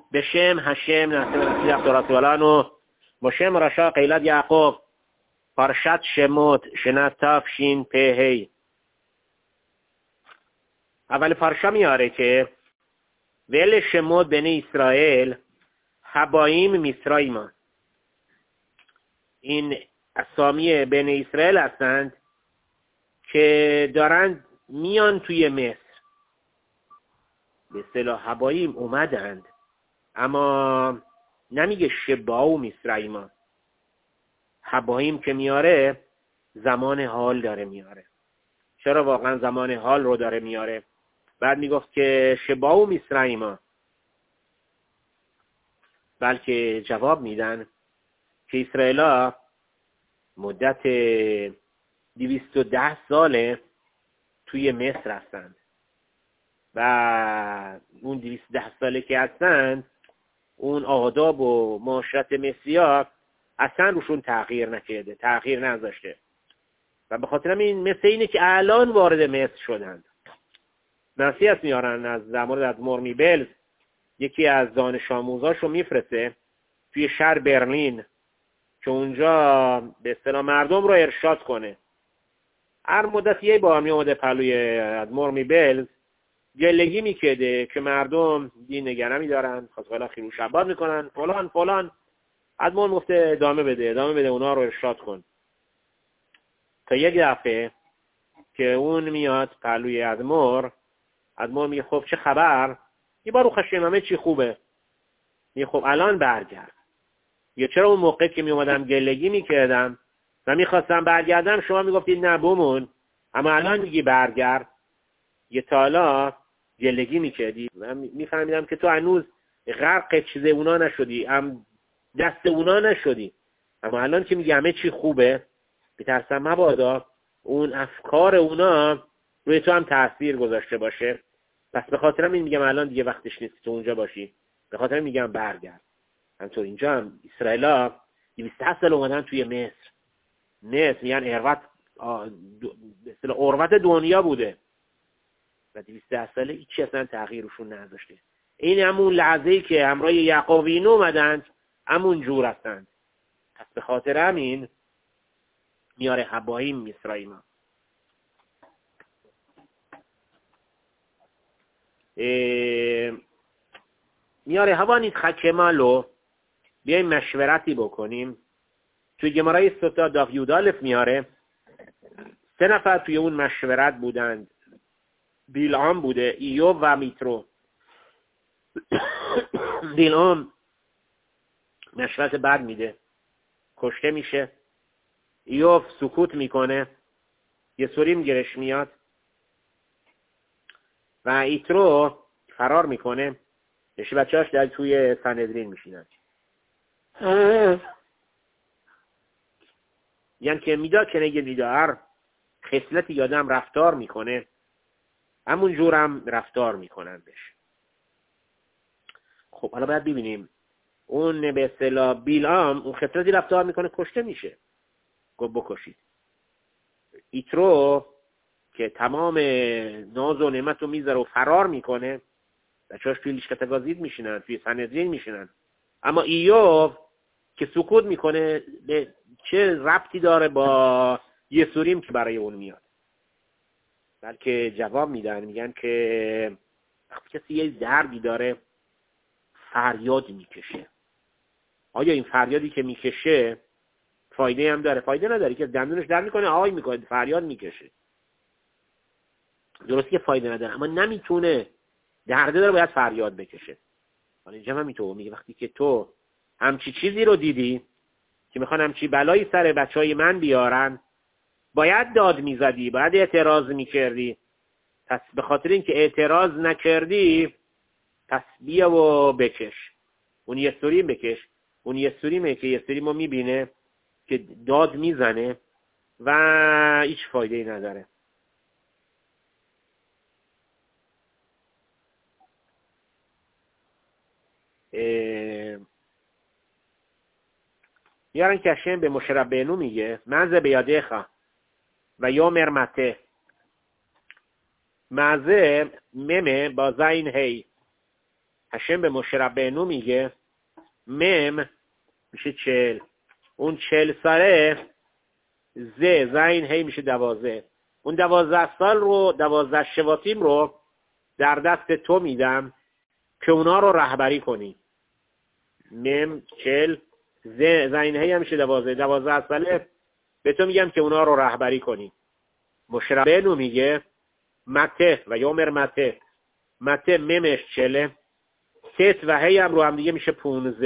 בשם השם נעשה ונצליח תורת עולנו. בשם רשע קהילת יעקב, פרשת שמות, שנת תשפ"ה. אבל פרשה מיاره که ואלה שמות بنی اسرائیل הבאים مصریما. این اسامی بنی اسرائیل هستند که دارند میان توی مصر. به اصطلاح هباییم اومدند، اما نمیگه شبا و مصریما. هباییم که میاره زمان حال داره میاره. چرا واقعا زمان حال رو داره میاره؟ بعد میگفت که شبا و مصریما، بلکه جواب میدن که اسرائیل مدت 210 ساله توی مصر هستند و اون 210 ساله که هستند اون آداب و معاشرت مصری‌ها اصلا روشون تغییر نذاشته و به خاطر این مثل اینه که الان وارد مصر شدند. نصیحت میارن از در مورد ادمور میبلز، یکی از دانش آموزاشو میفرسته توی شهر برلین که اونجا به اصطلاح مردم رو ارشاد کنه. هر مدت یه بار می اومده پلوی ادمور میبلز، گلگی میکرده که مردم دین نگرمی دارن، خاصه خیلی شباد میکنن فلان. ادمور گفته ادامه بده اونا رو ارشاد کن. تا یک دفعه که اون میاد پلوی ادمور میگه خب چه خبر؟ یه بار رو خشم همه چی خوبه. میگه خب الان برگرد. یا چرا اون موقع که می اومدم گلگی میکردم و میخواستم برگردم شما میگفتید نه بمون، اما الان میگی برگرد. یه تالا گلگی میکردی و میفهمیدم که تو هنوز غرق چیز اونا نشدی، دست اونا نشدی، اما الان که میگی همه چی خوبه میترسم مبادا اون افکار اونا روی تو هم تاثیر گذاشته باشه. پس به خاطرم این میگم الان دیگه وقتش نیست تو اونجا باشی، به خاطر میگم برگرد. همطور اینجا هم اسرائیل 200 سال اومدن توی مصر میگن اروت دنیا بوده و 200 ساله هیچی اصلا تغییرشون نذاشته. این همون لحظه‌ای که همراه یعقوبین اومدند همون جور هستند. پس به خاطر همین میاره هباییم مصریما. میاره هوا نیت خکمالو، بیایم مشورتی بکنیم. توی گمارای ستا داف یودالف میاره 3 نفر توی اون مشورت بودند. بیلعام بوده، ایوب و میترو. بیلعام مشورت بد میده، کشته میشه. ایوب سکوت میکنه، یه سوریم گرش میاد و ایترو فرار میکنه. نشی بچه‌هاش در توی سنهدرین میشینن. یعنی که میدا که نگه دیدار خصلتی یادم رفتار میکنه همون جورم رفتار میکنن بهش. خب حالا باید ببینیم اون به اصطلاح بیلام اون خصلتی رفتار میکنه کشته میشه. گفت بکشید. ایترو که تمام ناز و نعمت رو میذاره و فرار میکنه، بچه‌هاش توی لیشکتگازید میشینن، توی سنهدرین میشینن. اما ایوب که سکوت میکنه چه ربطی داره با یه سوریم که برای اون میاد؟ بلکه جواب میدن، میگن که وقتی کسی یه دردی داره فریاد میکشه، آیا این فریادی که میکشه فایده هم داره؟ فایده نداره که دندونش درد میکنه آی میکنه فریاد میکشه. درسته که فایده نداره، اما نمیتونه، درده داره باید فریاد بکشه. حالا اینجا هم میتونه میگه وقتی که تو همچی چیزی رو دیدی که میخوان همچی بلایی سر بچهای من بیارن، باید داد میزدی، باید اعتراض میکردی. پس به خاطر اینکه اعتراض نکردی پس بیا و بکش. اون یه سوریم بکش. اون یه سوریمه که یه سوریم رو میبینه که داد میزنه و هیچ فایده ای نداره. میارن که هشم به مشه ربینو میگه مزه بیادیخا و یا مرمته. مزه ممه با زین هی هشم به مشه ربینو میگه مم میشه 40. اون 40 ساله زین هی میشه 12. اون 12 سال رو 12 شواتیم رو در دست تو میدم که اونا رو رهبری کنی. مم 40 زین هی هم میشه 12 ساله به تو میگم که اونا رو رهبری کنی. مشربینو میگه مته و یومر مته ممش 40 ست و هی هم رو هم دیگه میشه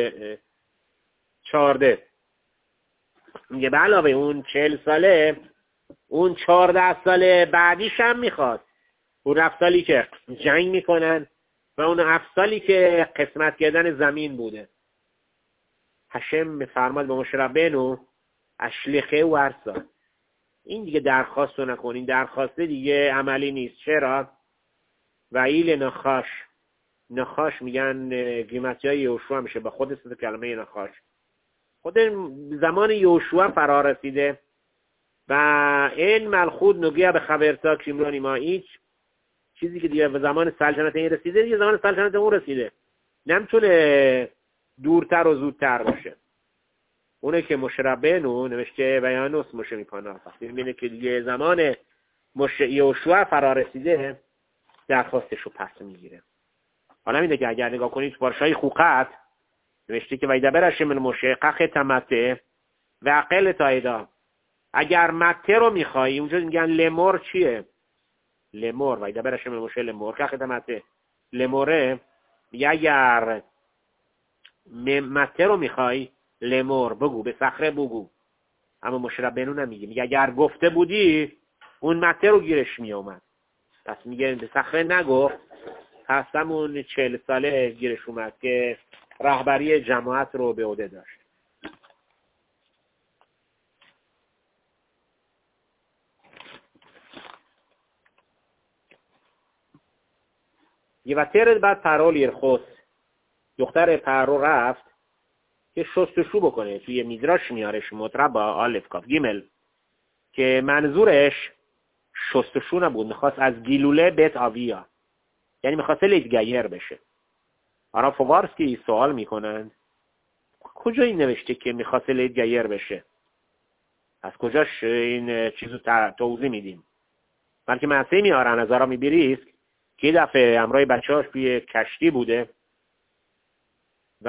14. میگه به علاوه اون 40 ساله اون 14 ساله بعدیش هم میخواد. اون 7 سالی که جنگ میکنن و اون 7 سالی که قسمت کردن زمین بوده. هشم میفرماد به مشه ربینو اشلیخه و ارسا، این دیگه درخواست رو نکن، این درخواسته دیگه عملی نیست. چرا؟ و ایل نخاش میگن قیمتی های یوشوا میشه به خود است کلمه نخاش. خود زمان یوشوا فرا رسیده و این ملخود نگیه به خبرتا کشیمرانی ما هیچ چیزی که دیگه به زمان سلطنت این رسیده دیگه زمان سلطنت اون رسیده، نمیتونه دورتر و زودتر باشه. اونه که مشه ربینو نوشته بیانوس مشه میکنه وقتی میبینه که دیگه زمان یوشوا فرا رسیده درخواستش رو پس میگیره. حالا میده که اگر نگاه کنید تو پارشای خوقت نوشته که ویده برشه من مشه قخ تمته و عقل تایدا، اگر مته رو میخوایی اونجا میگن لمور چیه؟ لمور ویده برشه من مشه لمور قخ تمته لموره میگه اگر مته رو میخوای لمور بگو به صخره بگو. اما مشه ربینو نمیگه، میگه اگر گفته بودی اون مته رو گیرش میومد. پس میگه به صخره نگفت، پس همون 40 ساله گیرش اومد که رهبری جماعت رو به عهده داشت. یه وطرد بعد پرول یرخوس دختر پرو رفت که شستشو بکنه. توی میدراش میارش مطربا آلف کاف گیمل که منظورش شستشو نبود، میخواست از گیلوله بیت آویا، یعنی میخواست لیدگیر بشه. آرا فوارسکی سوال میکنن کجا این نوشته که میخواست لیدگیر بشه؟ از کجاش این چیزو توضیح میدیم؟ بلکه منصه میارن از آرا میبریسک که یه دفعه همراه بچه‌هاش توی کشتی بوده و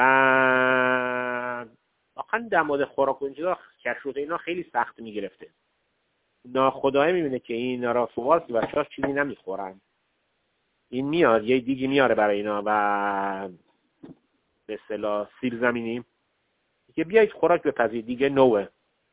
واقعا در مورد خوراک و اینجا کشوت اینا خیلی سخت میگرفته. ناخدایه میبینه که این آرا فوارسکی بچه‌هاش چیزی نمیخورن. این میاد یه دیگی میاره برای اینا و به اصطلاح سیب زمینی که بیایید خوراک بپزید دیگه نوه.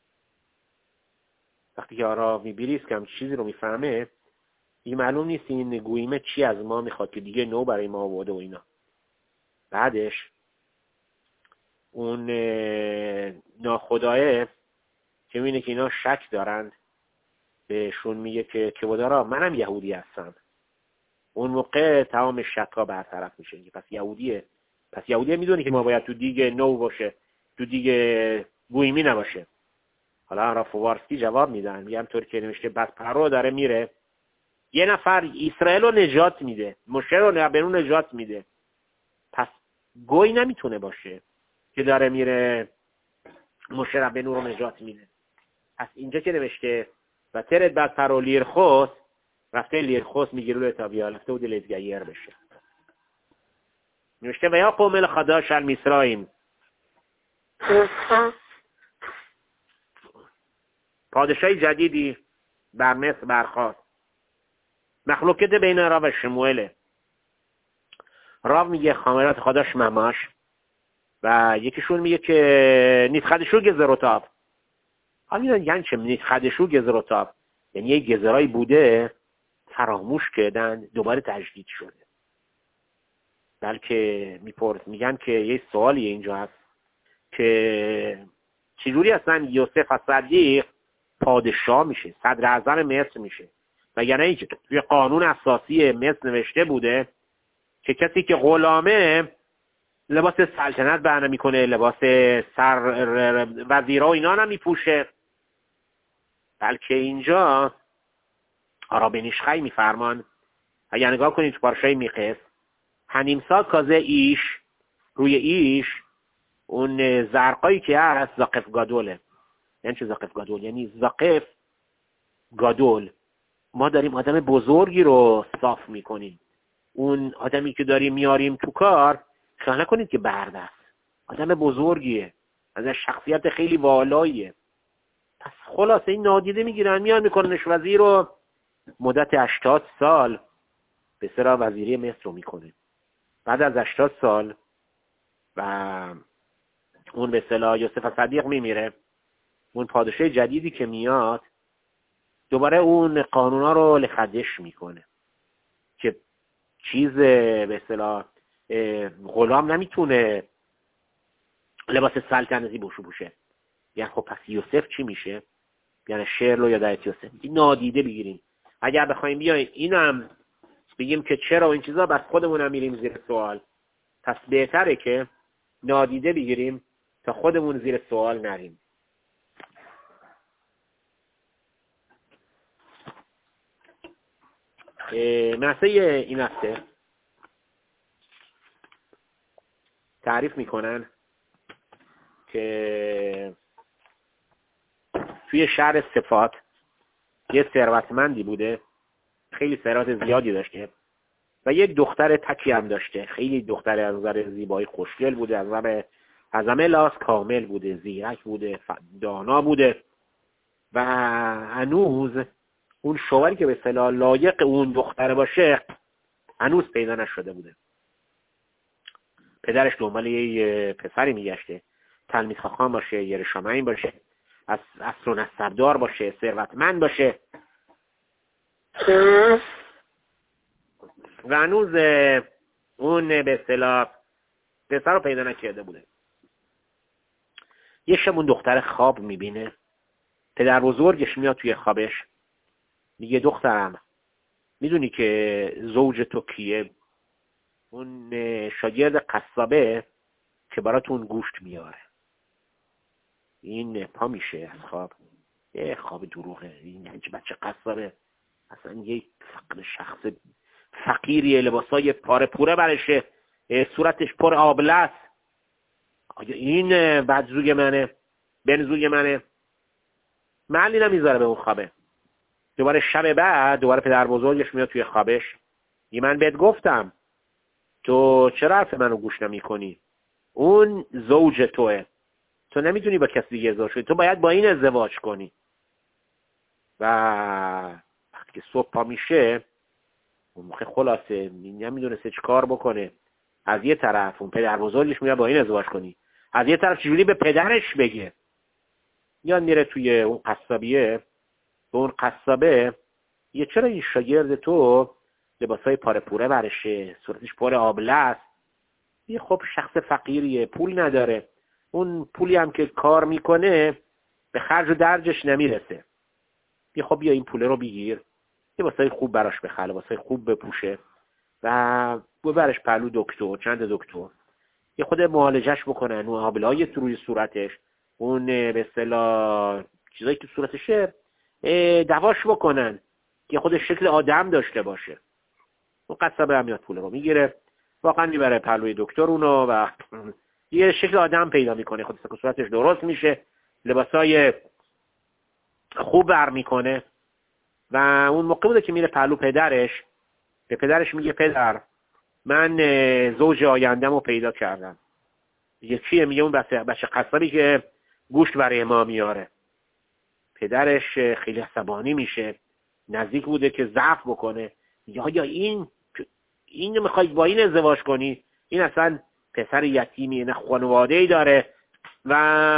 وقتی که آرا میبریسک که هم چیزی رو میفهمه دیگه معلوم نیست این گویمه چی از ما میخواد که دیگه نو برای ما آورده و اینا. بعدش اون ناخدایه که میبینه که اینا شک دارند بهشون میگه که بودارا منم یهودی هستم. اون موقع تمام شکا برطرف میشه. پس یهودیه میدونه که ما باید تو دیگه نو باشه، تو دیگه گویمی نباشه. حالا رافوارسکی جواب میدن میگم طور که نمیشه بس پرو داره میره یه نفر اسرائیل رو نجات میده، مشه رو ربینو نجات میده، پس گوی نمیتونه باشه که داره میره مشه ربینو رو نجات میده. پس اینجا که نوشته و ترد بعد پرو لیرخوس رفته لیرخوس میگیرو لتابیا رفته و دلیتگیر بشه. نوشته و یا قوم الخداش المصرائیم، پادشاهی جدیدی بر مصر برخاست. مخلوقت بین راو و شموئله. راو میگه خامرات خداش مماش و یکیشون میگه که نیتخدشو گزروتاب. حالا یعنی چه نیتخدشو گزروتاب؟ یعنی یه گزرایی بوده فراموش کردن دوباره تجدید شده. بلکه میگن که یه سوالی اینجا هست که چجوری اصلا یوسف الصدیق پادشاه میشه، صدر اعظم مصر میشه؟ وگرنه اینکه توی قانون اساسی مصر نوشته بوده که کسی که غلامه لباس سلطنت بر نمیکنه، لباس سر وزیرا و اینا نمیپوشه. بلکه اینجا آرابینیشخی میفرمان اگر نگاه کنید تو پارشای میقس هنیمسا کازه ایش، روی ایش اون زرقایی که هست زاقف گادوله. یعنی چه زاقف گادول؟ یعنی زاقف گادول، ما داریم آدم بزرگی رو صاف میکنیم. اون آدمی که داریم میاریم تو کار، خیال نکنید که برد است، آدم بزرگیه، از شخصیت خیلی والاییه. پس خلاصه این نادیده میگیرن، میان میکننش وزیر رو، مدت 80 سال به سرا وزیری مصر رو میکنه. بعد از 80 سال و اون به اصطلاح یوسف صدیق میمیره، اون پادشاه جدیدی که میاد دوباره اون قانونا رو لخدش میکنه که چیز به اصطلاح غلام نمیتونه لباس سلطنتی بپوشه. یعنی خب پس یوسف چی میشه؟ یعنی شعر رو یادت یوسف این نادیده بگیریم. اگر بخوایم بیایم اینم بگیم که چرا این چیزا، بس خودمون هم میریم زیر سوال. پس بهتره که نادیده بگیریم تا خودمون زیر سوال نریم. مسئله این هسته تعریف میکنن که توی شهر صفات یه ثروتمندی بوده، خیلی ثروت زیادی داشته و یک دختر تکی هم داشته. خیلی دختر از نظر زیبایی خوشگل بوده، از همه لحاظ کامل بوده، زیرک بوده، دانا بوده و هنوز اون شوهری که به اصطلاح لایق اون دختر باشه هنوز پیدا نشده بوده. پدرش دنبال یه پسری میگشته، تلمیذ خاخام باشه، یه رشامین باشه، از اصل و نسبدار باشه، ثروتمند باشه و هنوز اون به اصطلاح پسر رو پیدا نکرده بوده. یه شب اون دختر خواب میبینه، پدر بزرگش میاد توی خوابش، میگه دخترم میدونی که زوج تو کیه؟ اون شاگرد قصابه که براتون گوشت میاره. این پا میشه از خواب، یه خواب دروغه، این بچه قصابه اصلا یه شخص فقیریه، لباسای پاره پوره برشه، صورتش پر آبله است. آیا این بدزوگ منه؟ بنزوگ منه؟ محلی نمیذاره به اون خوابه. دوباره شب بعد دوباره پدر بزرگش میاد توی خوابش، یه من بهت گفتم تو چرا حرف منو گوش نمی کنی؟ اون زوج توه، تو نمیتونی با کسی دیگه ازدواج کنی، تو باید با این ازدواج کنی. و وقتی که صبح پا میشه اون موقع خلاصه نمیدونسته چه کار بکنه. از یه طرف اون پدر بزرگش میاد با این ازدواج کنی، از یه طرف چجوری به پدرش بگه؟ یا میره توی اون قصابیه، به اون قصابه یه چرا این شاگرد تو لباسای پاره پوره برشه، صورتش پر آبله است، یه خب شخص فقیریه، پول نداره، اون پولی هم که کار میکنه به خرج و درجش نمیرسه، یه خب بیا این پول رو بگیر، لباسای خوب براش بخره، لباسای خوب بپوشه و ببرش پهلو دکتر، چند دکتر یه خود معالجش بکنن، اون آبله‌های روی صورتش، اون به اصطلاح چیزایی که صورتشه دواش بکنن که خود شکل آدم داشته باشه. اون قصابه هم میاد پول رو میگیره، واقعا میبره پهلوی دکتر اونو و یه شکل آدم پیدا میکنه، خود صورتش درست میشه، لباسای خوب بر میکنه. و اون موقع بوده که میره پهلو پدرش، به پدرش میگه پدر من زوج آیندم رو پیدا کردم. میگه چیه؟ میگه اون بچه قصابی که گوشت برای ما میاره. پدرش خیلی عصبانی میشه، نزدیک بوده که ضعف بکنه، میگه آیا این میخوای با این ازدواج کنی؟ این اصلا پسر یتیمی، نه خانواده‌ای داره و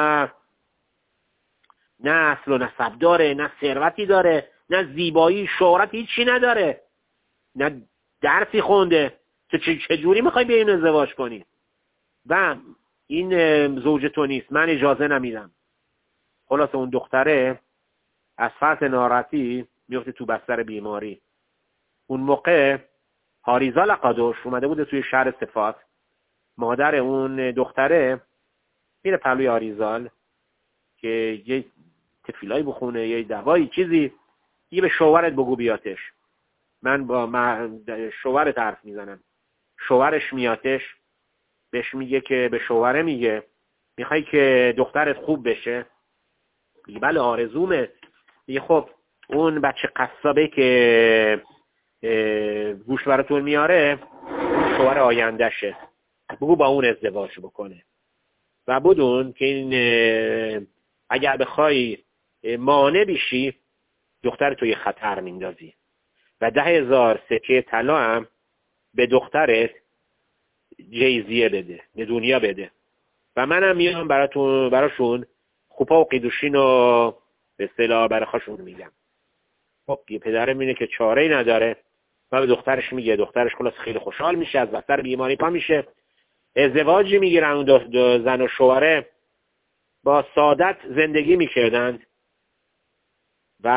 نه اصل و نسب داره، نه ثروتی داره، نه زیبایی شهرت هیچی نداره، نه درسی خونده، تو چجوری میخوای با این ازدواج کنی؟ و این زوج تو نیست، من اجازه نمیدم. خلاص اون دختره از فرط ناراحتی میفته تو بستر بیماری. اون موقع هاریزا لقادوش اومده بوده توی شهر صفات، مادر اون دختره میره پلوی هاریزال که یه تفیلایی بخونه، یه دوایی چیزی، یه به شوهرت بگو بیاتش، من با شوهرت حرف میزنم. شوهرش میاتش بهش میگه که به شوهره میگه میخوای که دخترت خوب بشه؟ میگه بله آرزومه. میگه خب اون بچه قصابه که گوشت براتون میاره شوهر آیندهشه، بگو با اون ازدواج بکنه. و بدون که این اگر بخوای مانع بشی دختر توی خطر میندازی و 10,000 سکه طلا هم به دخترت جیزیه بده، به دنیا بده و منم میام براشون خوپا و قیدوشین و به اصطلاح برخاشون میگم. خب یه پدره میینه که چاره‌ای نداره و به دخترش میگه، دخترش خلاص خیلی خوشحال میشه، از بستر بیماری پا میشه، ازدواجی میگیرن. اون دو زن و شوهره با سعادت زندگی میکردند و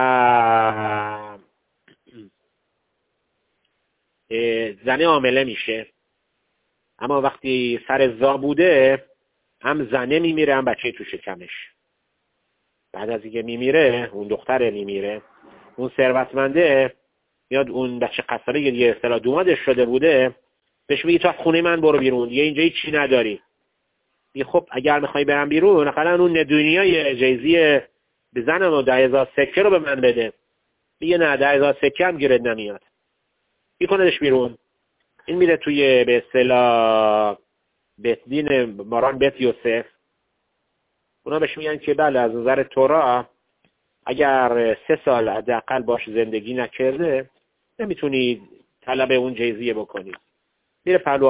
زنه حامله میشه. اما وقتی سر زا بوده هم زنه میمیره هم بچه تو شکمش. بعد از اینکه میمیره اون دختره میمیره، اون ثروتمنده میاد اون بچه قصابه یه اصطلاح دومادش شده بوده بهش میگه تو از خونه من برو بیرون، یه اینجا چی نداری. میگه خب اگر میخوای برم بیرون اقلا اون دنیای جیزی به زنم و 10,000 سکه رو به من بده. میگه نه 10,000 سکه هم گیرت نمیاد. میکندش بیرون. این میره توی به اصطلاح بیت دین ماران بیت یوسف. اونا بهش میگن که بله از نظر تورا اگر 3 سال حداقل باش زندگی نکرده نمیتونی طلب اون جیزیه بکنی. میره پلو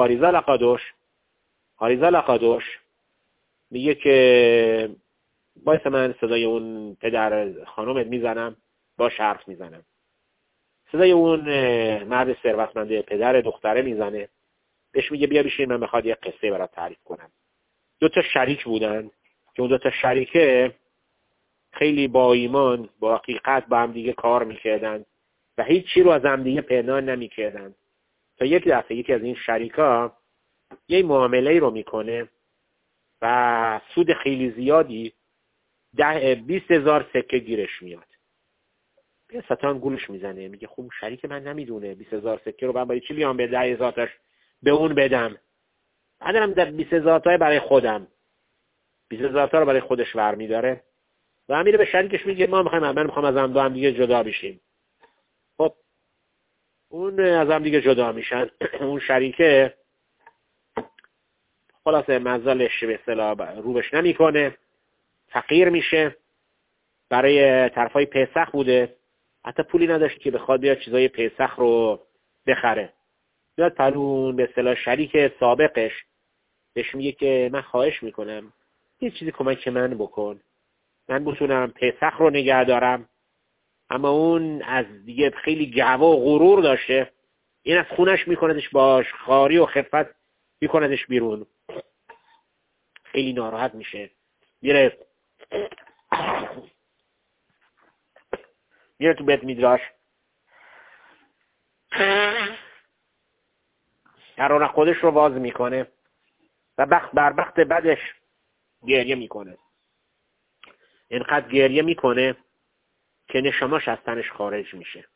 آریزا لقادوش میگه که باید من صدای اون پدر خانومت میزنم، باش حرف میزنم. صدای اون مرد ثروتمنده پدر دختره میزنه، بهش میگه بیا بشین من میخواد یه قصه برات تعریف کنم. 2 شریک بودن که اون 2 شریکه خیلی با ایمان با حقیقت با هم دیگه کار میکردن و هیچ چی رو از هم دیگه پنهان نمیکردن. تا یک دفعه یکی از این شریکا یه معامله رو میکنه و سود خیلی زیادی 20,000 سکه گیرش میاد. یه ستان گولش میزنه، میگه خب شریک من نمیدونه 20,000 سکه رو من برای چی بیام به 10,000 تاش به اون بدم؟ بعدم 20,000 تا برای خودم، 20,000 تا رو برای خودش برمیداره و میره به شریکش میگه من میخوام از هم دو هم دیگه جدا بشیم. خب اون از هم دیگه جدا میشن. اون شریکه خلاصه مزالش به اصطلاح روبش نمیکنه، فقیر میشه. برای طرفای پسخ بوده، حتی پولی نداشت که بخواد بیاد چیزای پسخ رو بخره. بیاد پلون به اصطلاح شریک سابقش بهش میگه که من خواهش میکنم یه چیزی کمک من بکن، من بتونم پسخ رو نگه دارم. اما اون از دیگه خیلی گوا و غرور داشته، این از خونش میکندش باش خاری و خفت میکندش بیرون. خیلی ناراحت میشه، میره تو بیت میدراش ترانه خودش رو باز میکنه و بر بخت بدش گریه میکنه. اینقدر گریه میکنه که نشماش از تنش خارج میشه.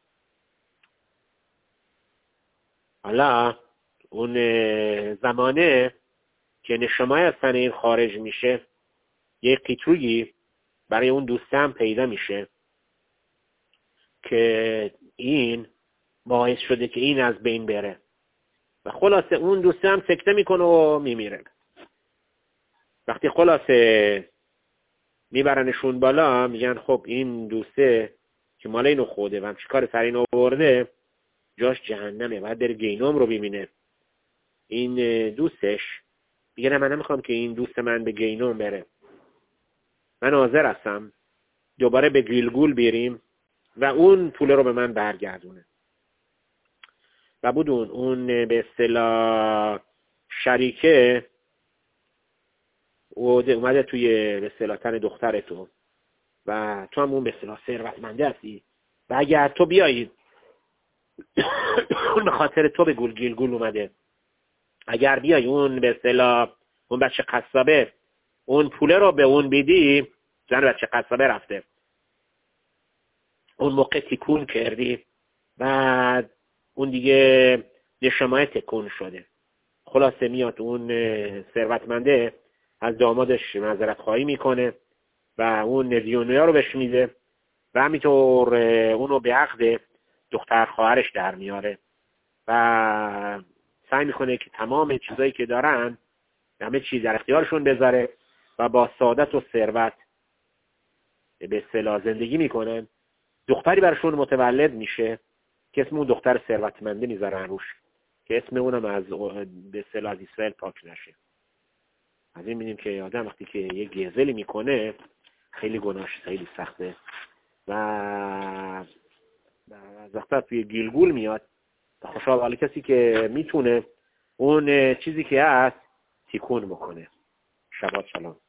حالا اون زمانه که نشمای از تن این خارج میشه یه قیترویی برای اون دوستم پیدا میشه که این باعث شده که این از بین بره و خلاصه اون دوستم سکته میکنه و میمیره. وقتی خلاصه میبرنشون بالا میگن خب این دوسته که مال اینو خوده و چیکار سر اینو آورده جاش جهنمه، باید بره گینوم رو ببینه. این دوستش میگه نه من نمیخوام که این دوست من به گینوم بره، من حاضر هستم دوباره به گیلگول بریم و اون پول رو به من برگردونه. و بدون اون به اصطلاح شریکه اومده توی به اصطلاح تن دختر تو و تو هم اون به اصطلاح ثروتمنده هستی و اگر تو بیایی اون به خاطر تو به گیلگول اومده، اگر بیای اون به اصطلاح اون بچه قصابه اون پوله رو به اون بدی، زن بچه قصابه رفته، اون موقع تکون کردی و اون دیگه نشمای تکون شده. خلاصه میاد اون ثروتمنده از دامادش معذرت خواهی میکنه و اون دینارها رو بهش میده و همینطور اونو به عقد دختر خواهرش در میاره و سعی میکنه که تمام چیزایی که دارن همه چیز در اختیارشون بذاره و با سعادت و ثروت به اصطلاح زندگی میکنن. دختری برشون متولد میشه که اسم اون دختر ثروتمنده میذارن روش که اسم اونم از به اصطلاح از اسرائیل پاک نشه. از این می‌بینیم که آدم وقتی که یه گزلی میکنه خیلی گناهش خیلی سخته و از وقتا توی گیلگول میاد و خوشحال حال کسی که میتونه اون چیزی که هست تیکون بکنه. شبات شلام.